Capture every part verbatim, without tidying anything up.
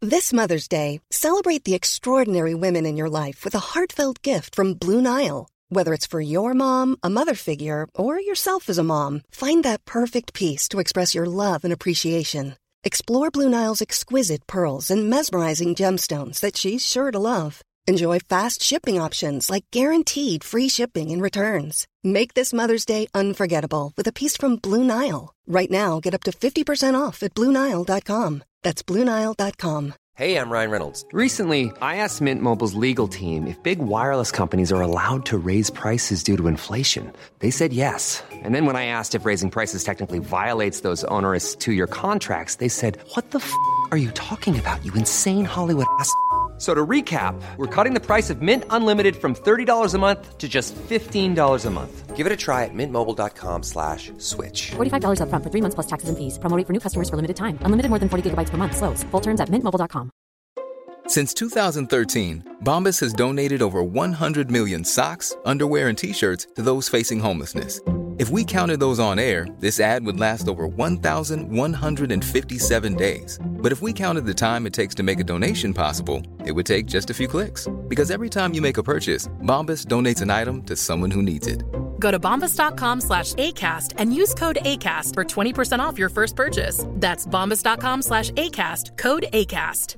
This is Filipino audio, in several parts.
This Mother's Day, celebrate the extraordinary women in your life with a heartfelt gift from Blue Nile. Whether it's for your mom, a mother figure, or yourself as a mom, find that perfect piece to express your love and appreciation. Explore Blue Nile's exquisite pearls and mesmerizing gemstones that she's sure to love. Enjoy fast shipping options like guaranteed free shipping and returns. Make this Mother's Day unforgettable with a piece from Blue Nile. Right now, get up to fifty percent off at Blue Nile dot com. That's Blue Nile dot com. Hey, I'm Ryan Reynolds. Recently, I asked Mint Mobile's legal team if big wireless companies are allowed to raise prices due to inflation. They said yes. And then when I asked if raising prices technically violates those onerous two-year contracts, they said, "What the f*** are you talking about, you insane Hollywood ass?" So to recap, we're cutting the price of Mint Unlimited from thirty dollars a month to just fifteen dollars a month. Give it a try at mintmobile.com slash switch. forty-five dollars up front for three months plus taxes and fees. Promo rate for new customers for limited time. Unlimited more than forty gigabytes per month. Slows full terms at mint mobile dot com. Since two thousand thirteen, Bombas has donated over one hundred million socks, underwear, and T-shirts to those facing homelessness. If we counted those on air, this ad would last over one thousand one hundred fifty-seven days. But if we counted the time it takes to make a donation possible, it would take just a few clicks. Because every time you make a purchase, Bombas donates an item to someone who needs it. Go to bombas.com slash ACAST and use code ACAST for twenty percent off your first purchase. That's bombas.com slash ACAST, code ACAST.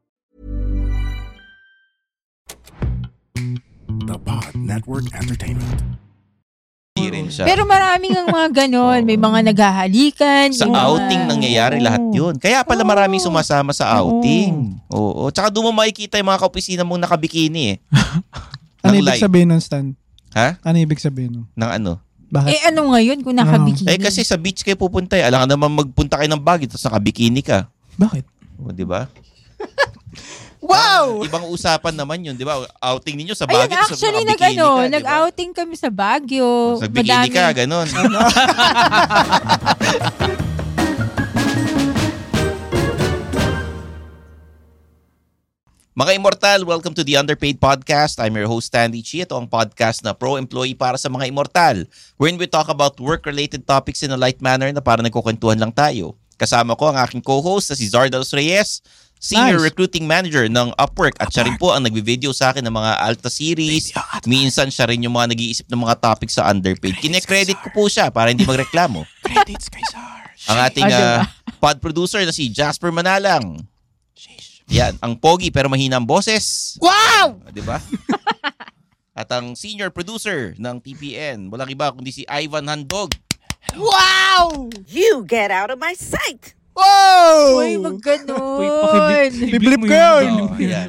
The Pod Network Entertainment. Pero maraming ang mga ganon. May mga naghahalikan. Sa mga... outing nangyayari lahat yun. Kaya pala maraming sumasama sa outing. Oo. Tsaka doon mo makikita yung mga kaopisina mong nakabikini eh. Ano ibig sabihin nun, Stan? Ha? Ano ibig sabihin nun? Ng ano? Bakit? Eh ano ngayon kung nakabikini? Eh kasi sa beach kayo pupunta eh. Alam ka naman magpunta kayo ng Baguio tapos nakabikini ka. Bakit? O, di ba? Wow! Uh, ibang usapan naman yun, di ba? Outing ninyo sa Baguio. Ayun, actually, nag, ano, ka, nag-outing diba? Kami sa Baguio. Nagbikini ka, ganun. Mga Immortal, welcome to the Underpaid Podcast. I'm your host, Stanley Chi. Ito ang podcast na pro-employee para sa mga Immortal, wherein we talk about work-related topics in a light manner na parang nagkukwentuhan lang tayo. Kasama ko ang aking co-host na si Zardalos Reyes, Senior nice. Recruiting Manager ng Upwork, at siya rin po ang nagbi-video sa akin ng mga Alta series. Minsan siya rin yung mga nag-iisip ng mga topics sa Underpaid. Kine-credit ko po siya para hindi magreklamo. Credits kay Sar. Ang ating uh, pod producer na si Jasper Manalang. Yan, ang pogi pero mahina ang boses. Wow! Uh, diba? At ang senior producer ng T P N, walang iba kundi si Ivan Handog. Wow! You get out of my sight! Wow! Uy, mag-ganon. Biblip ko yun. Oh, yan.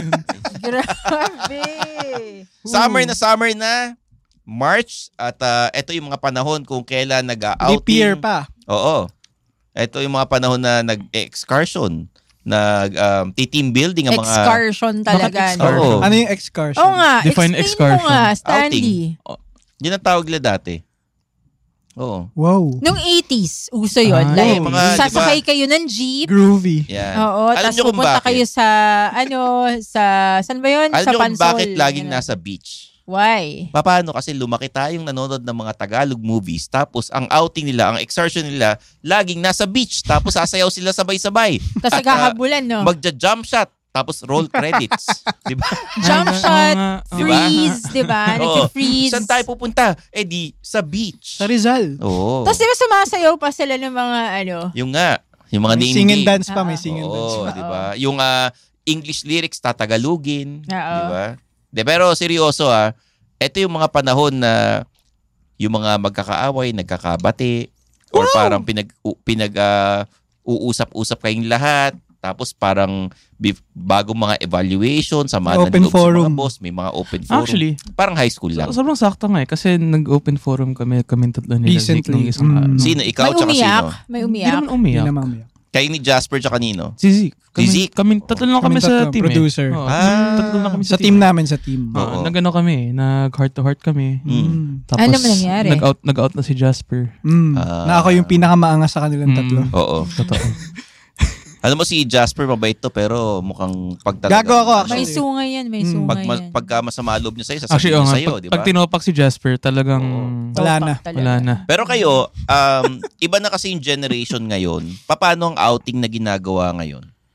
Grabe. Summer na summer na. March. At uh, ito yung mga panahon kung kailan nag-outing. Leap year pa. Oo. Ito yung mga panahon na nag-excursion. Nag-team um, building ang mga... Excursion talaga. Excursion? Ano yung excursion? Oo nga. Define explain excursion. mo nga, Stanley. Oh, yun ang tawag nila dati. Oo. Wow. Nung eighties, uso yun. Ah, like, mga, sasakay diba? Kayo ng jeep. Groovy. Yan. Oo. Tapos pupunta kayo sa, ano, sa, saan ba yun? Alam sa nyo Pansol. Kung bakit laging ano? Nasa beach? Why? Paano? Kasi lumaki tayong nanonood ng mga Tagalog movies. Tapos ang outing nila, ang excursion nila, laging nasa beach. Tapos sasayaw sila sabay-sabay. Tapos naghahabulan, no? Magja-jump shot. Tapos roll credits. Diba? Jump shot, freeze, diba? Nag-freeze. Saan tayo pupunta? Eh di, sa beach. Sa Rizal. Oo. Tapos diba sumasayaw pa sila ng mga ano? Yung nga. Yung mga may name sing and game. dance pa, may sing and dance Oo, pa. diba? Yung uh, English lyrics, tatagalugin. Oo. Diba? De, pero seryoso ah, ito yung mga panahon na yung mga magkakaaway, nagkakabati, or wow! parang pinag, pinag uh, uusap-usap kayong lahat. Tapos parang bagong mga evaluation, samahan ng loob sa mga boss, may mga open forum. Actually, parang high school lang. So, sobrang sakto nga eh. Kasi nag-open forum kami, kami tatlo nila. Recently. Isang, mm. ano. Sino? Ikaw may tsaka umiyak. sino? May umiyak. Hindi naman umiyak. Hindi naman umiyak. Kayo ni Jasper tsaka nino? Si Zeke. Kami, si Zeke? Kami, tatlo lang kami, kami tatlo, sa team producer. eh. Oh, ah, tatlo lang kami sa, sa team. team namin, sa team. Oo. Nag-ano kami, nag-heart to heart kami. Mm. Tapos, ano naman nangyari? Nag-out, nag-out na si Jasper. Mm. Uh, na ako yung pinakamaangas sa kanilang tatlo. Mm. Oo. Totoo. Alam mo si Jasper, mabait to, pero mukhang pagtalaga. Gago ako actually. May sungay yan, may sungay pag, yan. Pagka masama loob niya sa'yo, sasabihin niya oh, sa'yo, pag, di ba? Pag tinopak si Jasper, talagang... Oh. Wala na. Wala na. Pero kayo, um, iba na kasi yung generation ngayon. Paano ang outing na ginagawa ngayon?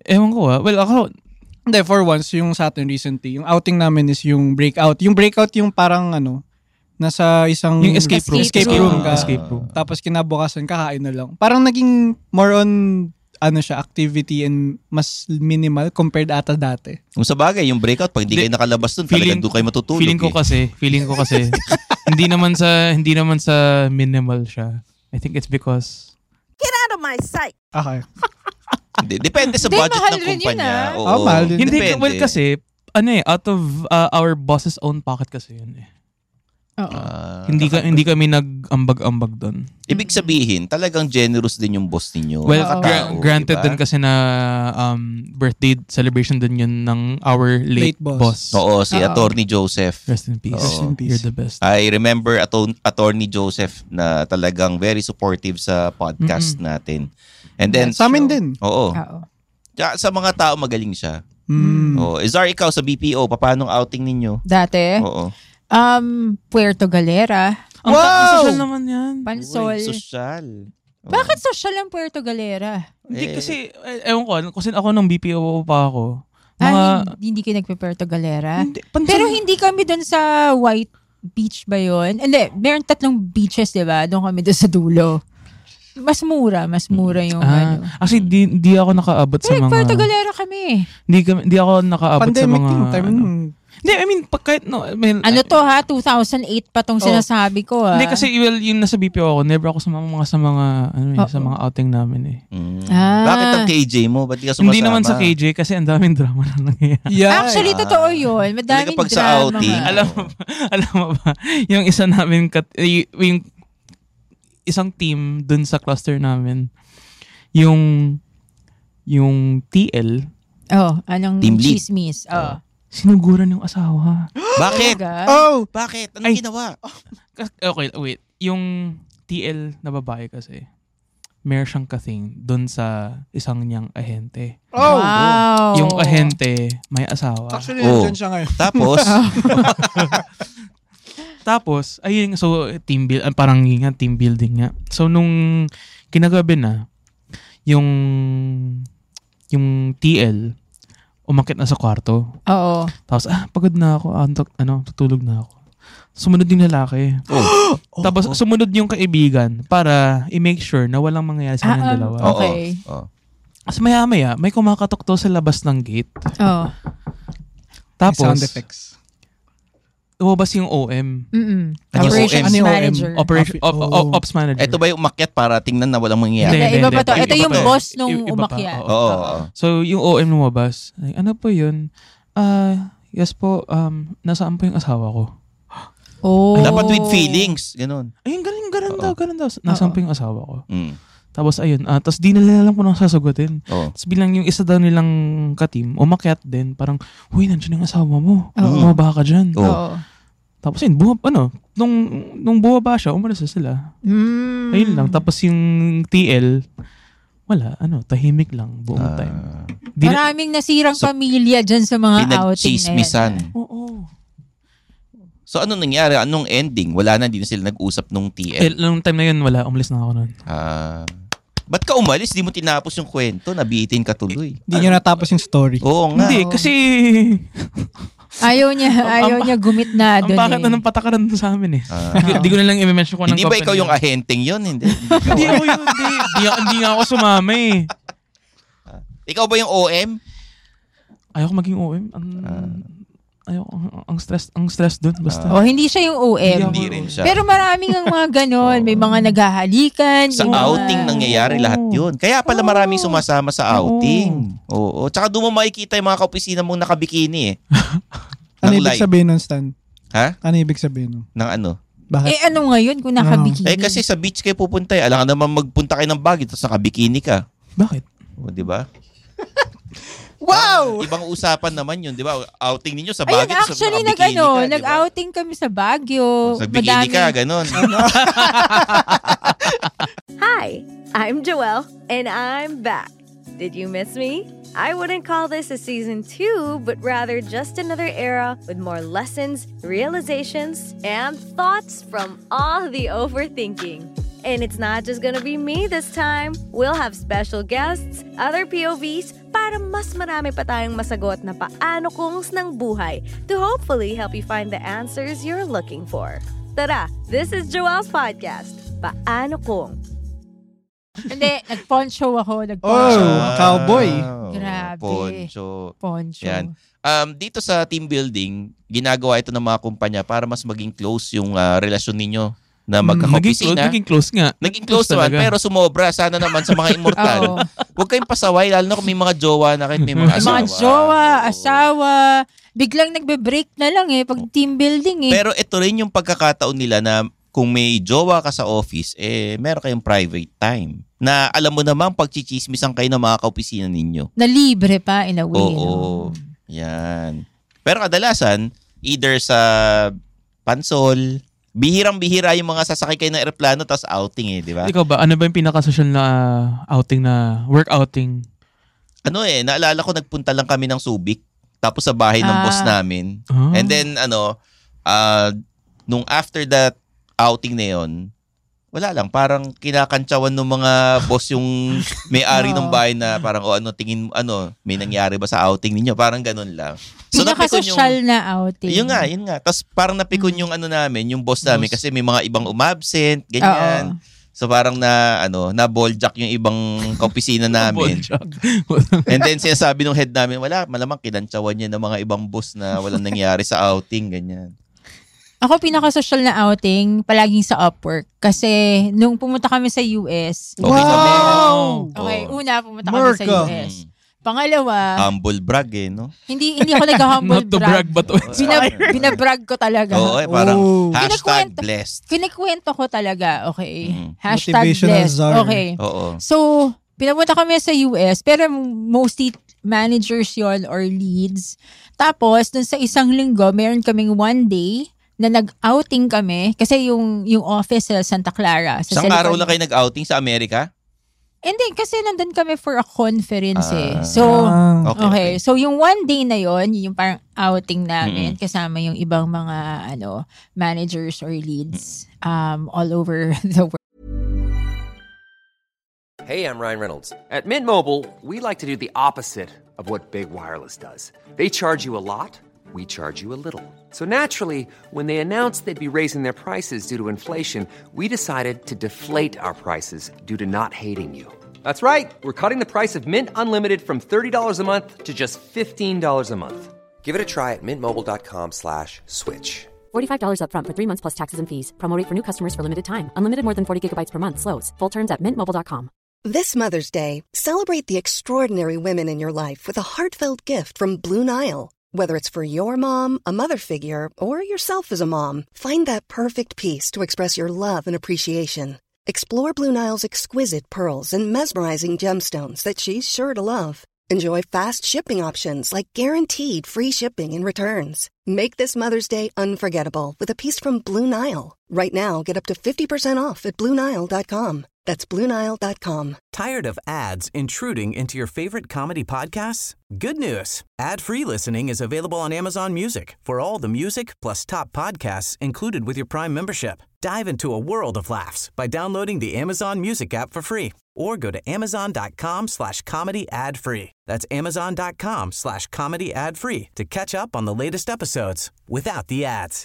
Ewan ko ah. Well, ako, Hindi, for once, yung sa atin recently, yung outing namin is yung breakout. Yung breakout yung parang ano, nasa isang yung escape room. Escape Escape room room. ka. Escape room. Tapos kinabukasan, kakain na lang. Parang naging more on ano siya, activity and mas minimal compared ata dati. Kung sa bagay, yung breakout, pag hindi Di- kayo nakalabas dun, feeling- talagang doon kayo matutulog. Feeling ko eh. kasi, feeling ko kasi, hindi naman sa, hindi naman sa minimal siya. I think it's because, Get out of my sight. Okay. Hindi, depende sa Hindi, budget mahal ng rin yun, kumpanya. ah. Oo, Oh, mahal din. hindi, depende. well kasi, ano eh, out of uh, our boss's own pocket kasi yun eh. Oo. Ah, Hindi ka hindi kami nag-ambag-ambag doon. ibig sabihin, talagang generous din yung boss ninyo. Well, Mga gra- tao, granted diba? din kasi na um, birthday celebration din yun ng our late, Late boss. boss. Oo, si Oo. Attorney Joseph. Rest in peace. Oo. Rest in peace. You're the best. I remember Aton- Attorney Joseph na talagang very supportive sa podcast natin. And then, Sa amin din. Oo. Oo. Tsaka sa mga tao, magaling siya. Mm. Oo. Izar, ikaw sa B P O, paano ang outing ninyo? Dati, Oo. um, Puerto Galera, Ang Wow! wow! social naman yan. Pansol. Uy, social. Oo. Bakit social ang Puerto Galera? Hindi Eh, kasi, eh, ewan ko, kasi ako nung B P O pa ako. Mga, Ah, hindi, hindi kayo nagpe-Puerto Galera? hindi, pansol- Pero hindi kami doon sa White Beach ba yun? Hindi, meron tatlong beaches, di ba? Doon kami doon sa dulo. Mas mura, mas mura yung Ah, ano. actually, di, di ako nakaabot sa Pero mga... Puerto Galera kami. Di, kami- di ako nakaabot sa Pandemic mga... yung time. ano. mm. Hindi, I mean, pag kahit, no, I mean, Ano to ha? two thousand eight pa tong Oh. sinasabi ko ha. Hindi kasi, well, yung nasa B P O ako, never ako sa mga, sa mga, ano eh, Oo. sa mga outing namin eh. Mm. Ah. Bakit ang K J mo? Ba't di ka sumasama? Hindi naman sa K J kasi ang daming drama na nangyayari. Yeah. Actually, totoo yun. Madaming Talaga pag sa drama outing, nga. Alam mo ba, alam mo ba, yung isa namin, kat, y- yung isang team dun sa cluster namin, yung, yung T L, Oh, anong Team lead. chismis. Oh. sinuguran yung asawa. Bakit? Talaga? Oh! Bakit? Anong Ay. ginawa? Kas- Okay, wait. Yung T L na babae kasi, meron siyang kathing dun sa isang niyang ahente. Oh! Wow. Yung ahente, may asawa. Actually, Oh. nandyan siya ngayon. Tapos, Tapos, ayun, so team build, ah, parang yun nga, team building nga. So nung kinagabi na, yung yung T L umakit na sa kwarto. Oo. Tapos, ah, pagod na ako, antok, ano, tutulog na ako. Sumunod yung lalaki. oh. Tapos sumunod yung kaibigan para i-make sure na walang mangyayari sa kanilang Ah, dalawa. um, Okay. Oo. Tapos maya-maya, may kumakatok to sa labas ng gate. Oh. Tapos, Sound effects. lumabas yung O M. Mm-mm. Ano yung Operations O M? Ano yung O M? manager. Operation, op, op- Oh. ops manager. Ito ba yung umakyat para tingnan na walang Hindi, mangyayari? iba pa to. Iba Ito yung pa. boss nung I- iba pa, umakyat. oo. Oo. oo. So, yung O M lumabas. Ay, ano po yun? Ah, yes po, um, nasaan po yung asawa ko? Oh. Dapat with feelings. Ganun. Ayun, galing, ganun daw, ganun daw. Nasaan Oo. po yung asawa ko? Mm. Tapos, ayun, ah, tapos di nila lang po nang sasagutin. Oo. Tapos bilang yung isa daw nilang katim, umakyat din. Parang, huy, nandiyan yung asawa mo. Oo. Bumaba ka dyan. Oo. Oo. Tapos yun, buha, ano, nung, nung bumaba siya, umalis na sila. Mm. Ayun lang. Tapos yung T L, wala, ano, tahimik lang buong Ah, time. Di na- Maraming nasirang So, pamilya dyan sa mga outing na yan. pinagchismisan. Oo. So, anong nangyari? Anong ending? Wala na, hindi na sila nag-usap nung T Eh, L. nung time na yun, wala. Umalis na ako nun. Ah. Ba't ka umalis? Di mo tinapos yung kwento. Nabitin ka tuloy. Hindi nyo natapos yung story. Oo nga. Hindi, kasi Ayaw niya, ayaw Ang- niya gumit na ang doon bakit eh. na ng patakaran dun sa amin eh. Ah. Di, di ko na lang i-mention ko ng Hindi ba company ikaw yung yun. ahenteng yun? Hindi. Hindi ako yun. Hindi, hindi, hindi nga ako sumama eh. Ikaw ba yung O M? Ayoko maging O M. Ang, ayoko, ang, ang stress, ang stress dun. Basta. Oh, hindi siya yung O M. Hindi rin siya. Pero maraming ang mga ganon. May mga naghahalikan. Sa yung mga- outing nangyayari lahat yun. Kaya pala maraming sumasama sa outing. Oo. Tsaka doon mo makikita yung mga kaopisina mong nakabikini eh. Ano Ng ibig live. sabihin nun, Stan? Ha? Ano ibig sabihin nun? Ng ano? Bakit? Eh ano ngayon kung nakabikini? Eh kasi sa beach kayo pupunta eh. Alam ka naman magpunta kayo ng Baguio tapos nakabikini ka. Bakit? O, di ba? Wow! Ibang usapan naman yun, di ba? Outing ninyo sa Ayun, Baguio. tapos actually, nag, nakabikini ano, ka, di ba? nag-outing kami sa Baguio. Nagbikini ka, ganon. Hi, I'm Joelle, and I'm back. Did you miss me? I wouldn't call this a season two, but rather just another era with more lessons, realizations, and thoughts from all the overthinking. And it's not just gonna be me this time. We'll have special guests, other P O Vs, para mas marami pa tayong masagot na paano kungs ng buhay to hopefully help you find the answers you're looking for. Tara, this is Joelle's podcast, Paano Kung. Hindi, nag-poncho ako. Nag-poncho. Oh, cowboy. Grabe. Poncho. Poncho. Yan. Um, dito sa team building, ginagawa ito ng mga kumpanya para mas maging close yung uh, relasyon ninyo na magkakaopisina. Naging close nga. Naging close naman, pero sumobra. Sana naman sa mga immortal. Huwag kayong pasaway, lalo na kung may mga jowa na kahit may mga asawa. Mga jowa, asawa. Biglang nagbe-break na lang eh, pag team building eh. Pero ito rin yung pagkakataon nila na kung may jowa ka sa office, eh, meron kayong private time. Na alam mo naman, pagchichismisan kayo ng mga kaopisina ninyo. Na libre pa, in a way. Oo. No? Yan. Pero kadalasan, either sa pansol, bihirang-bihira yung mga sasakay kayo ng aeroplano tapos outing eh, di ba? Ikaw ba, ano ba yung pinaka-social na outing na, work outing? Ano eh, naalala ko nagpunta lang kami ng Subic tapos sa bahay ng Ah. boss namin. Oh. And then ano, uh, nung after that outing na yun, wala lang, parang kinakantsawan ng mga boss yung may-ari ng bahay na parang, o ano, tingin, ano, may nangyari ba sa outing ninyo? Parang ganun lang. So, pinaka-social na outing. Yun nga, yun nga. Tapos parang napikon yung ano namin, yung boss namin Boss. kasi may mga ibang umabsent, ganyan. Oo. So parang na, ano, na balljack yung ibang kaopisina namin. And then sinasabi ng head namin, wala, malamang kinantsawan niya ng mga ibang boss na walang nangyari sa outing, ganyan. Ako pinaka-social na outing, palaging sa Upwork. Kasi nung pumunta kami sa U S. Okay, Wow! Okay, Oo. una pumunta kami sa U S. Pangalawa, Humble brag eh, no? hindi hindi ako nag-humble Not to brag, but to Bina, binabrag ko talaga. Oo, eh, parang Oh. hashtag Kinikwento- blessed. Kinikwento ko talaga, okay. Mm. Hashtag Motivational blessed. czar. Okay. Oo. So, pinapunta kami sa U S, pero mostly managers yon or leads. Tapos, dun sa isang linggo, meron kaming one day na nag-outing kami kasi yung yung office sa Santa Clara. Sa Isang Silicon- araw lang kayo nag-outing sa Amerika? Hindi, kasi nandun kami for a conference eh. Ah. So, Ah. Okay, okay, okay. So, yung one day na yon, yung parang outing namin, kasama yung ibang mga ano managers or leads um all over the world. Hey, I'm Ryan Reynolds. At Mint Mobile, we like to do the opposite of what Big Wireless does. They charge you a lot, we charge you a little. So naturally, when they announced they'd be raising their prices due to inflation, we decided to deflate our prices due to not hating you. That's right. We're cutting the price of Mint Unlimited from thirty dollars a month to just fifteen dollars a month. Give it a try at mintmobile.com slash switch. forty-five dollars upfront for three months plus taxes and fees. Promo rate for new customers for limited time. Unlimited more than forty gigabytes per month. Slows full terms at mint mobile dot com. This Mother's Day, celebrate the extraordinary women in your life with a heartfelt gift from Blue Nile. Whether it's for your mom, a mother figure, or yourself as a mom, find that perfect piece to express your love and appreciation. Explore Blue Nile's exquisite pearls and mesmerizing gemstones that she's sure to love. Enjoy fast shipping options like guaranteed free shipping and returns. Make this Mother's Day unforgettable with a piece from Blue Nile. Right now, get up to fifty percent off at blue nile dot com. That's blue nile dot com. Tired of ads intruding into your favorite comedy podcasts? Good news. Ad-free listening is available on Amazon Music for all the music plus top podcasts included with your Prime membership. Dive into a world of laughs by downloading the Amazon Music app for free or go to amazon.com slash comedy ad-free. That's amazon.com slash comedy ad-free to catch up on the latest episodes without the ads.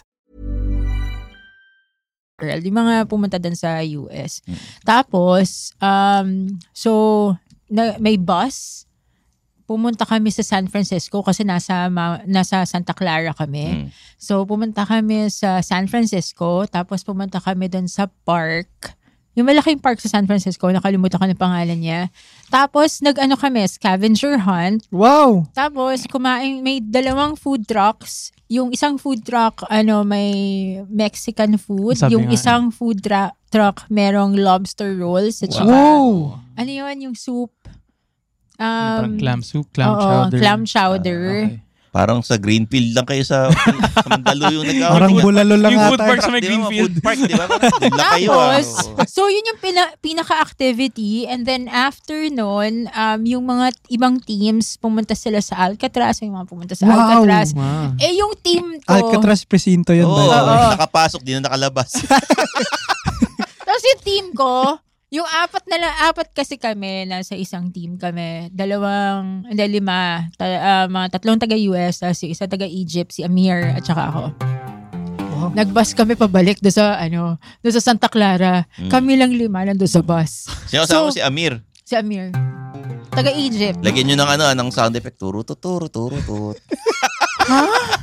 Di mga pumunta dun sa U S. Tapos, um, so, na, may bus. Pumunta kami sa San Francisco kasi nasa ma, nasa Santa Clara kami. Mm. So, pumunta kami sa San Francisco. Tapos, pumunta kami dun sa park. Yung malaking park sa San Francisco, nakalimutan ko ng pangalan niya. Tapos, nag-ano kami, scavenger hunt. Wow! Tapos, kumain, may dalawang food trucks. Yung isang food truck, ano, may Mexican food. Sabi yung nga, isang food tra- truck, merong lobster rolls. At saka, Wow! ano yun, yung soup? Parang Um, clam soup, clam oo, chowder. clam chowder. Ah, okay. Parang sa Greenfield lang kayo sa, sa Mandaluyong nag-outing. Parang bulalo lang Yung ata. food park sa may Di ba, mga Greenfield. food park, di ba? Parang doon lang kayo. ah. Tapos, Oo. so yun yung pina- pinaka-activity. And then after nun, um, yung mga ibang teams, pumunta sila sa Alcatraz. Yung mga pumunta sa Wow. Alcatraz. Wow. Eh, yung team ko, Alcatraz Presinto yun Oo, ba? Oo. nakapasok, di na nakalabas. tapos Kasi team ko, yung apat na lang, apat kasi kami, nasa isang team kami. Dalawang, hindi, lima. Ta, uh, mga tatlong taga-U S, si isa taga-Egypt, si Amir, at saka ako. Wow. Nag-bus kami pabalik doon sa, ano, doon sa Santa Clara. Hmm. Kami lang lima nandun sa bus. Sino kasama mo si Amir? Si Amir. Taga-Egypt. Lagyan nyo ng ano, ng sound effect. Turo, turo, turo, turo. Ha?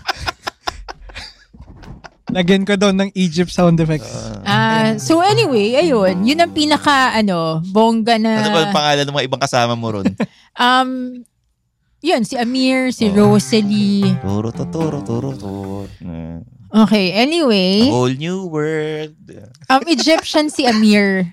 Lagyan ko daw ng Egypt sound effects. Ah, uh, so anyway, ayun, yun ang pinaka ano, bongga na. Ano ba ang pangalan ng mga ibang kasama mo ron? um yun, si Amir, si oh. Rosalie. Turo, turo, turo, turo. Okay, anyway. A whole new world. Um, Egyptian si Amir.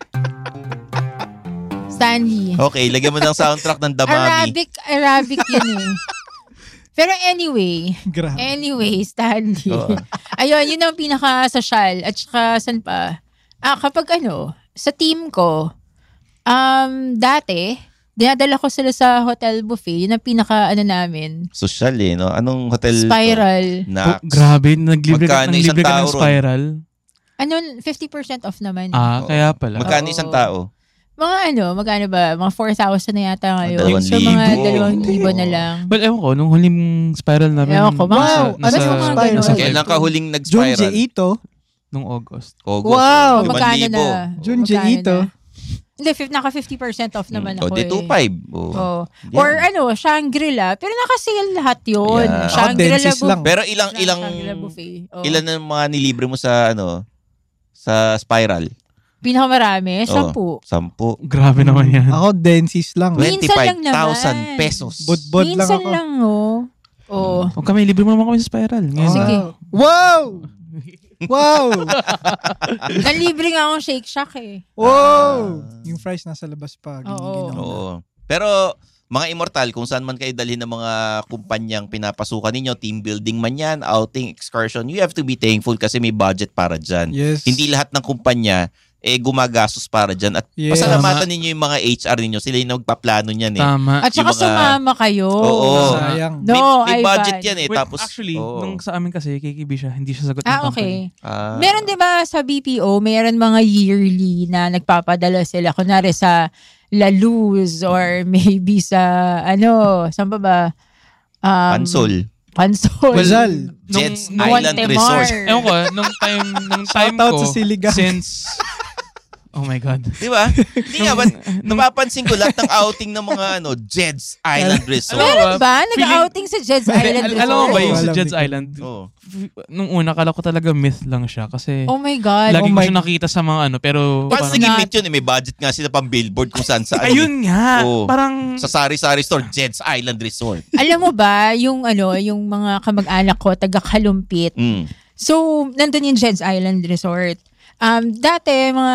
Stanley. Okay, lagyan mo ng soundtrack ng Damami. Arabic, Arabic yun eh. Pero anyway, Grabe. anyway, Stanley. Oh. Ayun, yun ang pinaka-social. At saka, saan pa? Ah, kapag ano, sa team ko, um, dati, dinadala ko sila sa hotel buffet. Yun ang pinaka-ano namin. Social eh, no? Anong hotel? Spiral. Oh, grabe, naglibre ka, naglibre ka ng Spiral. Ano, fifty percent off naman. Ah, kaya pala. Magkano isang tao? Mga ano, magkano ba? Mga four thousand na yata ngayon. Dalawang so, libo. mga dalawang libo na lang. Well, ewan ko, nung huling Spiral namin. Ewan ko, mga, wow, nasa, nasa, mga spiral. Nasa kailan ka huling nag-spiral? Junji Ito. Nung August. August. Wow, limang magkano libo. na? Junji Ito. Hindi, naka fifty percent off naman hmm. ako o, di two five. Oh. Oh. Or ano, Shangri-La. Pero naka-sale lahat yun. Yeah. Shangri-La oh, lang. Pero ilang, ilang, oh. ilan ang mga nilibre mo sa, ano, sa Spiral? Pinakamarami, sampu. Oh, sampu. Grabe naman yan. Ako, Densis lang. twenty-five thousand pesos. Budbud lang Minsan ako. lang, oh. Oh. O kami, libre mo naman kami sa Spiral. Ngayon. Sige. Wow! Wow! Nalibre nga akong Shake Shack eh. Wow! Yung fries nasa labas pa. Oo. Oo. Pero, mga immortal, kung saan man kayo dalhin ng mga kumpanyang pinapasukan ninyo, team building man yan, outing, excursion, you have to be thankful kasi may budget para dyan. Yes. Hindi lahat ng kumpanya eh gumagastos para dyan. At yes. pasalamatan ninyo yung mga H R ninyo. Sila yung nagpaplano niyan eh. Tama. At saka mga, sumama kayo. Oo. Sayang. No, may, may budget bad. yan eh. Wait, Tapos, actually, oo. nung sa amin kasi, K K B siya, hindi siya sagot ng Ah, company. okay. Ah. Meron diba sa B P O, meron mga yearly na nagpapadala sila. Kunwari sa La Luz or maybe sa, ano, saan ba ba? Um, Pansol. Pansol. Wazal. Jets nung, Island Montemar. Resort. Ewan ko, nung time, nung time Shout out ko, sa Siligan. since, oh my God. Di ba? Hindi nga, ba't napapansin ko lahat ng outing ng mga ano, Jeds Island Resort. Meron ba? Nag-outing sa Jed's Island Al- Resort? alam mo ba yung sa Alam Jed's ko. Island? Oo. Nung una, kala ko talaga myth lang siya kasi Oh my God. lagi oh ko my- siya nakita sa mga ano, pero Paano parang- naging myth yun? Eh, may budget nga sila pang billboard kung saan saan. ayun nga, Oo. parang Sa sari-sari store, Jeds Island Resort. Alam mo ba, yung ano, yung mga kamag-anak ko, taga-Kalumpit. Mm. So, nandun yung Jed's Island Resort. Um, dati, mga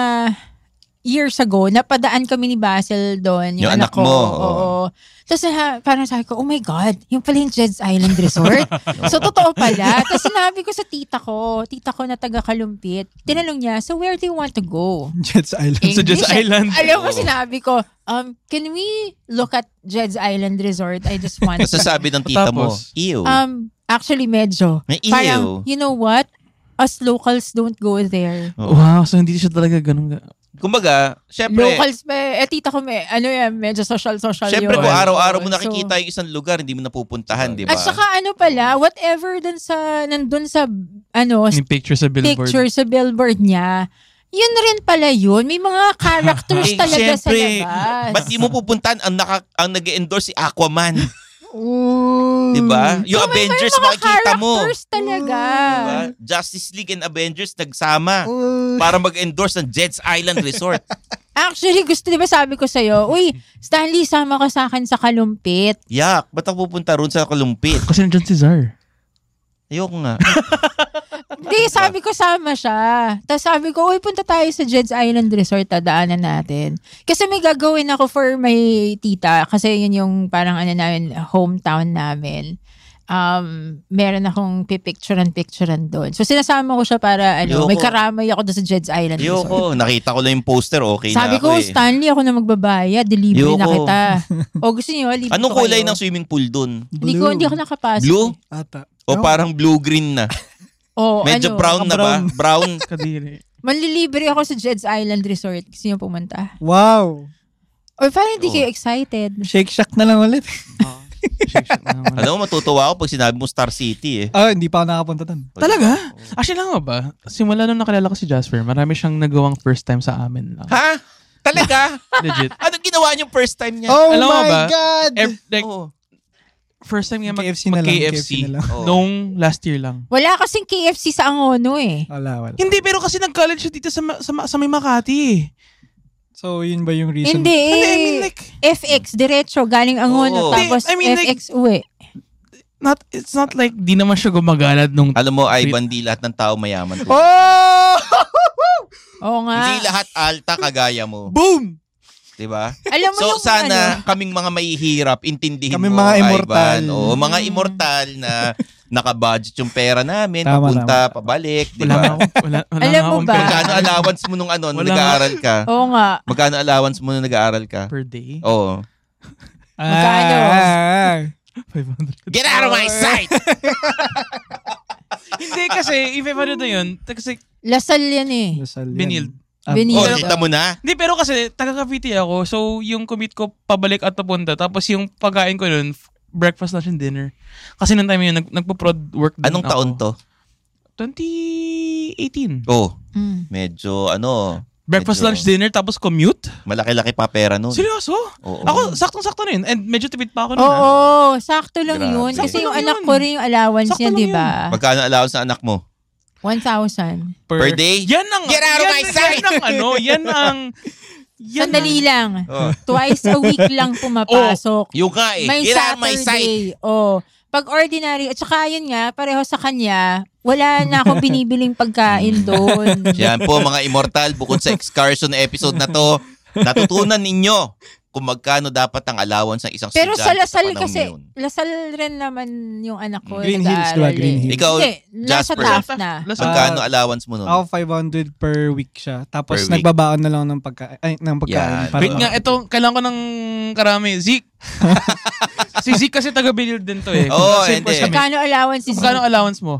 years ago, napadaan kami ni Basil doon, yung, Yung anak anak ko. mo, Oo. oo. Tapos ha, parang sabi ko, oh my God, yung pala yung Jed's Island Resort. So, totoo pala. Tapos sinabi ko sa tita ko, tita ko na taga-Kalumpit, tinanong niya, so where do you want to go? Jets Island. Sa Jed's English. Island. Alam mo, sinabi ko, um, can we look at Jed's Island Resort? I just want Kasi sabi ng tita mo, Tapos? ew. Um, actually, medyo. May Parang, ew. you know what? Us locals don't go there. Oo. Wow, so hindi siya talaga ganun. Kumbaga, syempre, Locals, may, eh, tita ko, may, ano yan, medyo social-social syempre yun. kung araw-araw So, mo nakikita yung isang lugar, hindi mo napupuntahan, di ba? At saka ano pala, whatever dun sa, nandun sa, ano, Yung picture sa billboard. picture sa billboard niya, yun rin pala yun. May mga characters Eh, talaga sa syempre, labas. ba't di mo pupuntahan ang, naka, ang nag-endorse si Aquaman? Ooh. Di ba? Yung So, may- Avengers may mga makikita mo. characters talaga. Diba? Justice League and Avengers nagsama para mag-endorse ng Jed's Island Resort. Actually, gusto, di ba sabi ko sa'yo, uy, Stanley, sama ka sa akin sa Kalumpit. Yak, ba't ako pupunta ron sa Kalumpit? Kasi nandiyan si Zar. Ayoko nga. Hindi, sabi ko sama siya. Tapos sabi ko, uy, punta tayo sa Jed's Island Resort, tadaanan natin. Kasi may gagawin ako for my tita. Kasi yun yung parang ano namin, hometown namin. Um, meron akong pipicturean-picturean doon. So sinasama ko siya para ano, Ayoko. may karamay ako doon sa Jed's Island Resort. Ayoko. Nakita ko lang yung poster, okay Sabi na ko, ako eh. Stanley, ako na magbabayad. Delivery na Ayoko. kita. O gusto niyo, libre Anong ko kulay kayo. ng swimming pool dun? Hindi ko, hindi ako nakapasok. Blue? Ata. O parang blue-green na? O, Medyo ano, brown na ba? Brown. Kadiri. Manlilibre ako sa Jed's Island Resort. Gusto niyo pumunta? Wow. Or parang hindi Oh. kayo excited. Shake Shack na lang ulit. Alam mo, matutuwa ako pag sinabi mo Star City eh. Ah, hindi pa ako nakapunta doon. Talaga? Actually lang ba? Simula nung nakilala ko si Jasper, marami siyang nagawang first time sa amin lang. Ha? Talaga? Legit. Anong ginawa niyo first time niya? Oh Alam mo my ba? God! Ev- like, Oh. first time niya mag- K F C na lang, mag-K F C. K F C na lang. Oh. Nung last year lang. Wala kasing K F C sa Angono eh. Wala, wala. Hindi, pero kasi nag-college siya dito sa, ma- sa, ma- sa may Makati eh. So, yun ba yung reason? Hindi eh. Hindi, I mean like, F X, diretso, galing Angono. Oo. Tapos Hindi, I mean, F X uwi. not, it's not like di naman siya gumagalad nung... Alam mo, Ivan, di lahat ng tao mayaman. Oh! Oo nga. Hindi lahat alta kagaya mo. Boom! Diba? Alam mo So yung sana ano, kaming mga mahihirap, intindihin Kaming mo, mga immortal. Ivan. Oo, mga immortal na naka-budget yung pera namin, Tama, papunta, tama. pabalik, Wala diba? nga ako. Wala, wala Alam nga mo akong ba? pera. Magkano allowance mo nung ano, nung Wala nag-aaral ka? oo nga. Magkano allowance mo nung nag-aaral ka? Per day? Oo. Magkano? Ah, five hundred. Get out of my sight! Hindi kasi, if ever na yun, kasi Lasal yan eh. Lasal yan. Binild. Ah, Binild. Oh, kita mo na? Hindi, pero kasi taga Cavite ako. So, yung commute ko pabalik at papunta. Tapos yung pagkain ko nun, f- breakfast, lunch, and dinner. Kasi nung time yun, nag, nagpo-prod work din Anong ako. taon to? twenty eighteen. Oh, Mm. medyo ano, Breakfast, medyo lunch, dinner, tapos commute. malaki-laki pa pera nun. Seryoso? Oo. Ako, saktong-sakto na yun. And medyo tipid pa ako nun. Oo, ah. sakto lang Grabe. yun. Kasi Sakto yung lang anak yun. ko rin yung allowance Sakto niya, lang di ba? Magkano allowance sa anak mo? one thousand. Per day? Yan ang... Get out of yan, my sight! Yan ang ano, yan ang... Yan Sandali lang. Oh. Twice a week lang pumapasok. Yung nga eh. May Get out of my sight! Saturday. Oh. Pag ordinary, at saka yun nga, pareho sa kanya, wala na akong binibiling pagkain doon. Yan po mga immortal, bukod sa excursion episode na to, natutunan ninyo kung magkano dapat ang allowance ng isang Pero sa estudyante Lasal panahon kasi, ngayon. Lasal rin naman yung anak ko. Green Hills, nag-aaral diba? Green eh. Hills. Ikaw, Hindi, nasa Jasper. Taft na. Lasal. Magkano Ah, allowance mo nun? Ako five hundred per week siya. Tapos Per week. nagbabaon na lang ng pagkain. Ay, ng Yan. pagkain. Para- Wait nga, ito, kailangan ko ng karami. Zeke. Si Zeke kasi taga-Benil din to eh. Oo, Same hindi. course kami. Magkano allowance is Magkano allowance mo?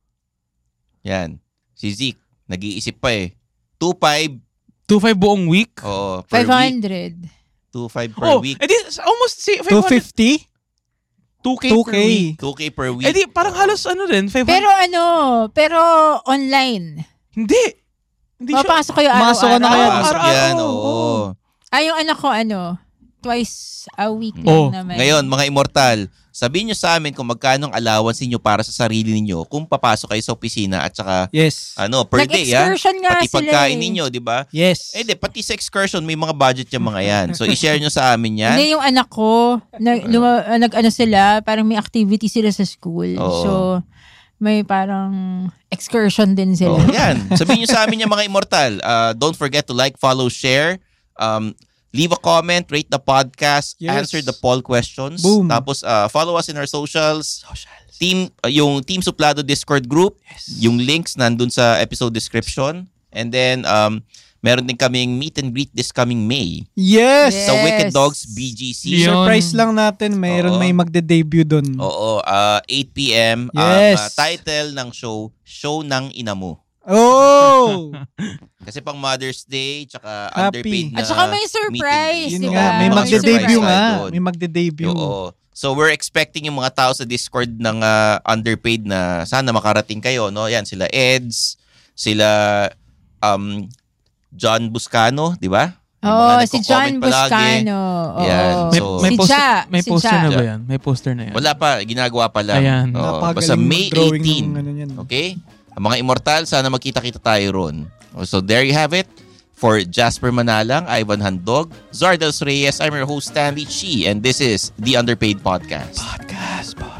Yan. Si Zeke, nag-iisip pa eh. two five. two five buong week? Oo, per five week. hundred. two five per Oh, week. edi almost si two five hundred. fifty? two K two per K. week. two K per week. Edi parang halos ano rin, five hundred. Pero ano, pero online. Hindi. Hindi siya. Mapasok kayo Masok ka na araw-araw. kaya. Pasok araw-araw, yan, oo. oo. Ah, yung anak ko ano, twice a week Oh, lang naman. Ngayon, mga immortal, sabihin nyo sa amin kung magkano ang allowance niyo para sa sarili niyo kung papasok kayo sa opisina at saka Yes. ano, per day, ha? Nag-excursion nga Pati sila pagkain eh. ninyo, di ba? Yes. Eh, di, pati sa excursion, may mga budget yung mga yan. So, i-share nyo sa amin yan. Hindi yung anak ko, nag, luma, nag-ano sila, parang may activity sila sa school. Oo. So, may parang excursion din sila. Oh, yan. Sabihin nyo sa amin yung mga immortal. Uh, don't forget to like, follow, share. Um, leave a comment, rate the podcast, Yes. answer the poll questions. Boom. Tapos, uh, follow us in our socials. Team, uh, yung Team Suplado Discord group. Yung links nandun sa episode description. And then, um, meron din kaming meet and greet this coming May. Yes. Sa Wicked Dogs B G C. Yun. Surprise lang natin. Mayroon Oo. may magde-debut dun. Oo, uh, eight p.m. Yes. Ang uh, title ng show, Show ng Ina Mo. Oh! Kasi pang Mother's Day, tsaka Happy. underpaid na At saka may surprise, meet and greet. Yun di nga, ba? may Mga magde-debut surprise nga. tayo doon. May magde-debut. Oo. So we're expecting yung mga tao sa Discord ng uh, underpaid na sana makarating kayo, no? Yan, sila Eds, sila um, John Buscano, di ba? Yung Oo, mga si John nagko-comment palagi. Buscano. Oo. Yan. May, So- may Si poster, Cha, may si poster Cha. na ba yan? May poster na yan. Wala pa, ginagawa pa lang. Ayan. Oo, Napakagaling basta May mag-drawing eighteen. ng ano yan. Okay? Ang mga immortal, sana magkita-kita tayo ron. So there you have it. For Jasper Manalang, Ivan Handog, Zardos Reyes, I'm your host Stanley Chi, and this is The Underpaid Podcast. Podcast. Pod.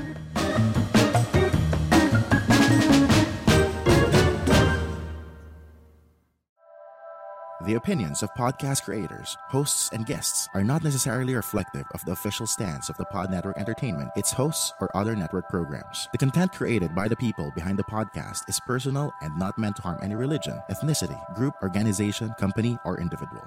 The opinions of podcast creators, hosts, and guests are not necessarily reflective of the official stance of the Pod Network Entertainment, its hosts, or other network programs. The content created by the people behind the podcast is personal and not meant to harm any religion, ethnicity, group, organization, company, or individual.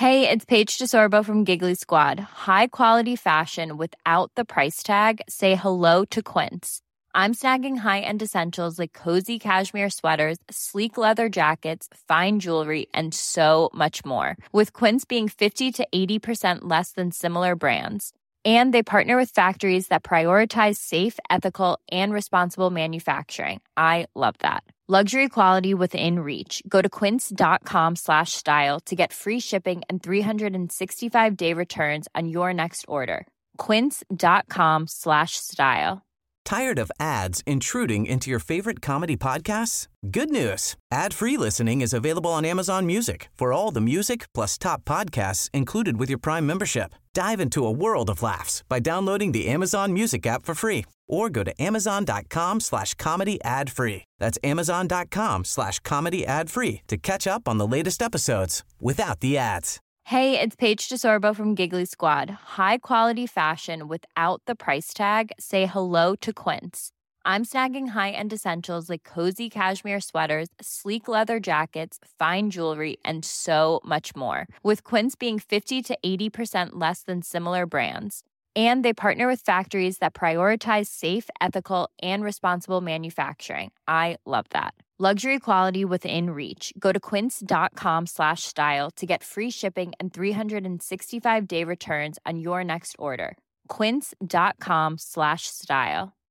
Hey, it's Paige DeSorbo from Giggly Squad. High quality fashion without the price tag. Say hello to Quince. I'm snagging high-end essentials like cozy cashmere sweaters, sleek leather jackets, fine jewelry, and so much more. With Quince being fifty to eighty percent less than similar brands. And they partner with factories that prioritize safe, ethical, and responsible manufacturing. I love that. Luxury quality within reach. Go to quince.com slash style to get free shipping and three sixty-five day returns on your next order. Quince.com slash style. Tired of ads intruding into your favorite comedy podcasts? Good news. Ad-free listening is available on Amazon Music for all the music plus top podcasts included with your Prime membership. Dive into a world of laughs by downloading the Amazon Music app for free or go to amazon.com slash comedy ad free. That's amazon.com slash comedy ad free to catch up on the latest episodes without the ads. Hey, it's Paige DeSorbo from Giggly Squad. High quality fashion without the price tag. Say hello to Quince. I'm snagging high-end essentials like cozy cashmere sweaters, sleek leather jackets, fine jewelry, and so much more. With Quince being fifty to eighty percent less than similar brands. And they partner with factories that prioritize safe, ethical, and responsible manufacturing. I love that. Luxury quality within reach. Go to quince.com slash style to get free shipping and three sixty-five day returns on your next order. Quince.com slash style.